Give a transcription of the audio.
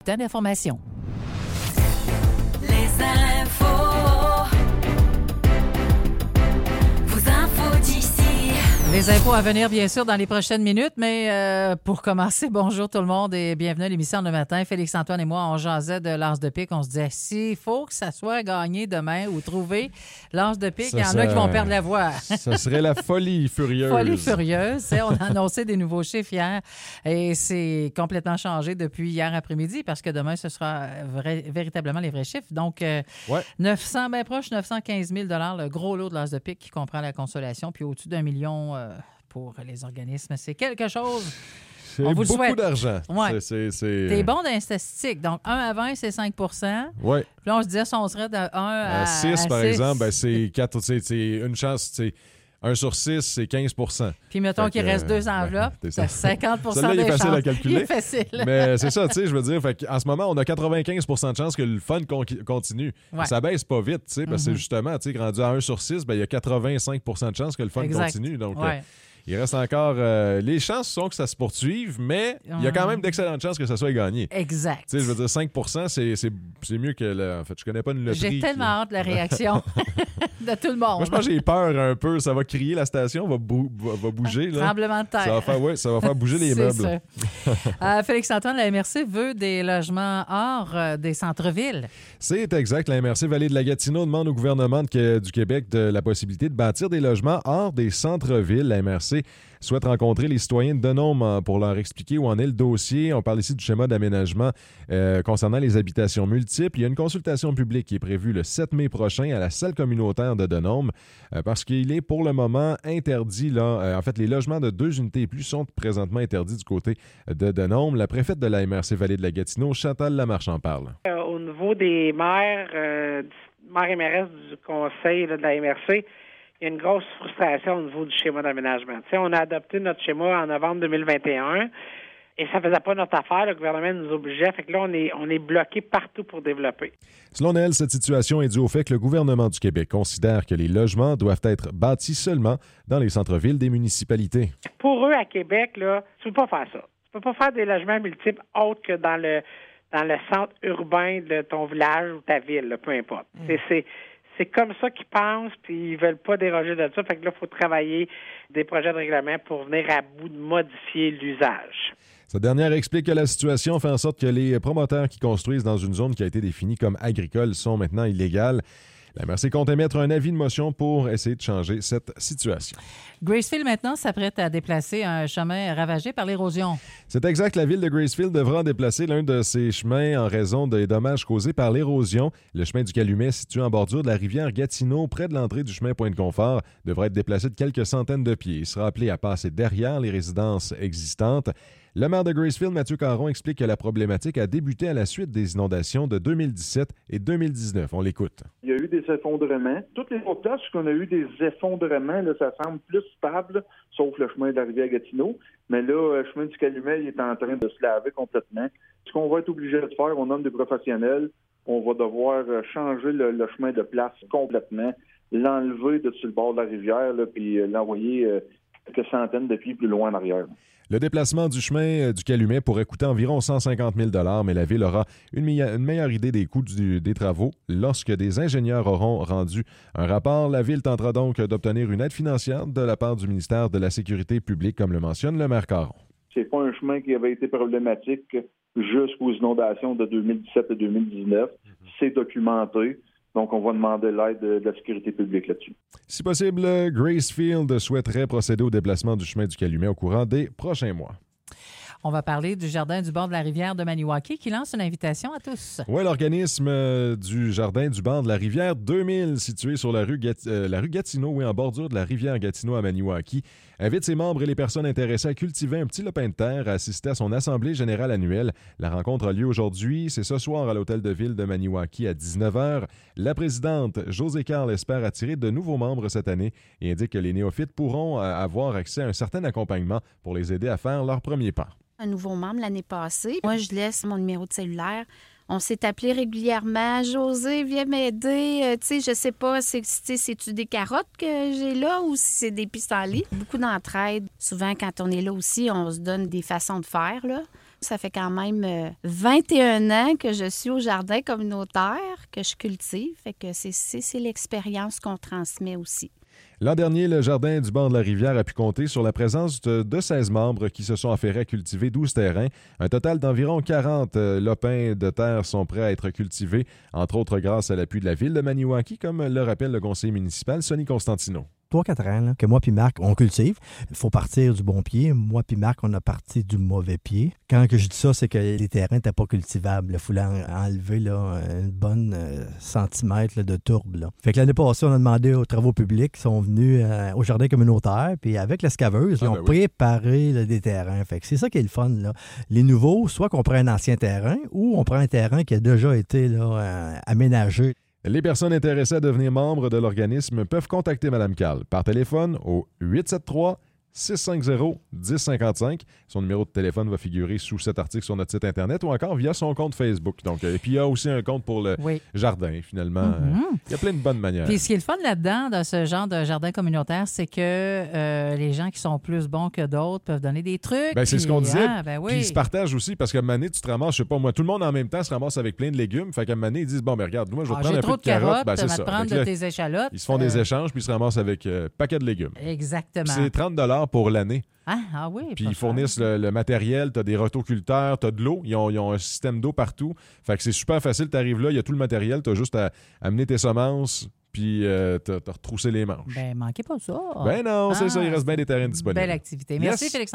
d'information. Les infos. Vos infos d'ici. Les infos à venir, bien sûr, dans les prochaines minutes, mais pour commencer, bonjour tout le monde et bienvenue à l'émission de matin. Félix-Antoine et moi, on jasait de l'As de pique. On se disait, s'il faut que ça soit gagné demain ou trouvé l'As de pique, il y en a qui vont perdre la voix. Ça serait la folie furieuse. Folie furieuse. On a annoncé des nouveaux chiffres hier et c'est complètement changé depuis hier après-midi parce que demain, ce sera véritablement les vrais chiffres. Donc, 900, bien proche, 915 000 le gros lot de l'As de pique qui comprend la consolation, puis au-dessus d'1 million pour les organismes. C'est quelque chose. C'est on vous beaucoup le souhaite. d'argent. Ouais. T'es bon dans les statistiques. Donc, 1 à 20, c'est 5 Oui. Puis là, on se disait, si on serait de 1 à 6, par 6. exemple, ben, c'est 4, c'est une chance. 1 sur 6, c'est 15 Puis mettons qu'il reste 2 enveloppes, c'est 50 Celle-là, il est facile à calculer. Il est facile. Mais c'est ça, tu sais, je veux dire, en ce moment, on a 95 de chances que le fun continue. Ouais. Ça baisse pas vite, tu sais, parce que justement, tu sais, rendu à 1 sur 6, ben, il y a 85 de chances que le fun continue. Donc, il reste encore... les chances sont que ça se poursuive, mais il y a quand même d'excellentes chances que ça soit gagné. Exact. Tu sais, je veux dire, 5 c'est mieux que... En fait, je connais pas une loterie. J'ai tellement hâte de la réaction de tout le monde. Moi, je pense que j'ai peur un peu. Ça va crier, la station va bouger. Là. Tremblement de terre. Ça va faire bouger les meubles. Félix-Antoine, la MRC veut des logements hors des centres-villes. C'est exact. La MRC Vallée de la Gatineau demande au gouvernement du Québec la possibilité de bâtir des logements hors des centres-villes. La MRC souhaite rencontrer les citoyens de Denôme pour leur expliquer où en est le dossier. On parle ici du schéma d'aménagement concernant les habitations multiples. Il y a une consultation publique qui est prévue le 7 mai prochain à la salle communautaire de Denôme parce qu'il est pour le moment interdit. Là, en fait, les logements de 2 unités et plus sont présentement interdits du côté de Denôme. La préfète de la MRC Vallée de la Gatineau, Chantal Lamarche, en parle. Au niveau des maires, maire MRS du conseil de la MRC, il y a une grosse frustration au niveau du schéma d'aménagement. Tu sais, on a adopté notre schéma en novembre 2021 et ça faisait pas notre affaire. Le gouvernement nous obligeait. Fait que là, on est bloqué partout pour développer. Selon elle, cette situation est due au fait que le gouvernement du Québec considère que les logements doivent être bâtis seulement dans les centres-villes des municipalités. Pour eux, à Québec, là, tu peux pas faire ça. Tu peux pas faire des logements multiples autres que dans le centre urbain de ton village ou ta ville, là, peu importe. C'est comme ça qu'ils pensent, puis ils veulent pas déroger de ça. Fait que là, il faut travailler des projets de règlement pour venir à bout de modifier l'usage. Cette dernière explique que la situation fait en sorte que les promoteurs qui construisent dans une zone qui a été définie comme agricole sont maintenant illégales. La MRC compte émettre un avis de motion pour essayer de changer cette situation. Gracefield, maintenant, s'apprête à déplacer un chemin ravagé par l'érosion. C'est exact. La ville de Gracefield devra déplacer l'un de ses chemins en raison des dommages causés par l'érosion. Le chemin du Calumet, situé en bordure de la rivière Gatineau, près de l'entrée du chemin Pointe-Confort, devra être déplacé de quelques centaines de pieds. Il sera appelé à passer derrière les résidences existantes. Le maire de Gracefield, Mathieu Caron, explique que la problématique a débuté à la suite des inondations de 2017 et 2019. On l'écoute. Il y a eu des effondrements. Toutes les autres places où on a eu des effondrements, là, ça semble plus stable, sauf le chemin de la rivière Gatineau. Mais là, le chemin du Calumet il est en train de se laver complètement. Ce qu'on va être obligé de faire, on nomme des professionnels, on va devoir changer le chemin de place complètement, l'enlever de sur le bord de la rivière, là, puis l'envoyer quelques centaines de pieds plus loin en arrière. Le déplacement du chemin du Calumet pourrait coûter environ 150 000 $, mais la Ville aura une meilleure idée des coûts des travaux lorsque des ingénieurs auront rendu un rapport. La Ville tentera donc d'obtenir une aide financière de la part du ministère de la Sécurité publique, comme le mentionne le maire Caron. C'est pas un chemin qui avait été problématique jusqu'aux inondations de 2017 et 2019. C'est documenté. Donc, on va demander l'aide de la sécurité publique là-dessus. Si possible, Gracefield souhaiterait procéder au déplacement du chemin du Calumet au courant des prochains mois. On va parler du Jardin du bord de la rivière de Maniwaki qui lance une invitation à tous. Oui, l'organisme du Jardin du bord de la rivière 2000, situé sur la rue Gatineau, en bordure de la rivière Gatineau à Maniwaki, invite ses membres et les personnes intéressées à cultiver un petit lopin de terre, à assister à son assemblée générale annuelle. La rencontre a lieu aujourd'hui. C'est ce soir à l'hôtel de ville de Maniwaki à 19h. La présidente Josée Carl espère attirer de nouveaux membres cette année et indique que les néophytes pourront avoir accès à un certain accompagnement pour les aider à faire leur premier pas. Un nouveau membre l'année passée. Moi, je laisse mon numéro de cellulaire. On s'est appelé régulièrement. José, viens m'aider. Tu sais, je sais pas, c'est-tu des carottes que j'ai là ou si c'est des pissenlits? Beaucoup d'entraide. Souvent, quand on est là aussi, on se donne des façons de faire, là. Ça fait quand même 21 ans que je suis au jardin communautaire, que je cultive. Fait que c'est l'expérience qu'on transmet aussi. L'an dernier, le Jardin du bord de la rivière a pu compter sur la présence de 16 membres qui se sont affairés à cultiver 12 terrains. Un total d'environ 40 lopins de terre sont prêts à être cultivés, entre autres grâce à l'appui de la ville de Maniwaki, comme le rappelle le conseiller municipal Sonny Constantino. 3-4 ans là, que moi puis Marc, on cultive. Il faut partir du bon pied. Moi puis Marc, on a parti du mauvais pied. Quand que je dis ça, c'est que les terrains n'étaient pas cultivables. Il fallait enlever là, une bonne centimètre là, de tourbe. Là. Fait que l'année passée, on a demandé aux travaux publics, ils sont venus au jardin communautaire, puis avec l'escaveuse, ils ont préparé là, des terrains. Fait que c'est ça qui est le fun. Là. Les nouveaux, soit qu'on prend un ancien terrain, ou on prend un terrain qui a déjà été là, aménagé. Les personnes intéressées à devenir membres de l'organisme peuvent contacter Mme Kahl par téléphone au 873-650-1055. Son numéro de téléphone va figurer sous cet article sur notre site Internet ou encore via son compte Facebook. Donc, et puis, il y a aussi un compte pour le jardin, finalement. Il y a plein de bonnes manières. Puis, ce qui est le fun là-dedans, dans ce genre de jardin communautaire, c'est que les gens qui sont plus bons que d'autres peuvent donner des trucs. Ben, c'est ce qu'on disait. Oui. Puis, ils se partagent aussi parce qu'à un moment donné, tu te ramasses, je sais pas moi, tout le monde en même temps se ramasse avec plein de légumes. Fait qu'à un moment donné, ils disent, bon, ben regarde, moi, je vais te prendre un peu de carottes. Ben, c'est ça. Prendre de tes échalotes. Ils se font des échanges puis ils se ramassent avec un paquet de légumes. Exactement. Puis c'est 30 $ pour l'année. Ah oui. Puis ils fournissent le matériel, tu as des rotoculteurs, tu as de l'eau, ils ont un système d'eau partout. Fait que c'est super facile, tu arrives là, il y a tout le matériel, tu as juste à amener tes semences, puis t'as retroussé les manches. Ben, manquez pas ça. Ben non, c'est ça, il reste bien des terrains disponibles. Belle activité. Merci, Félix.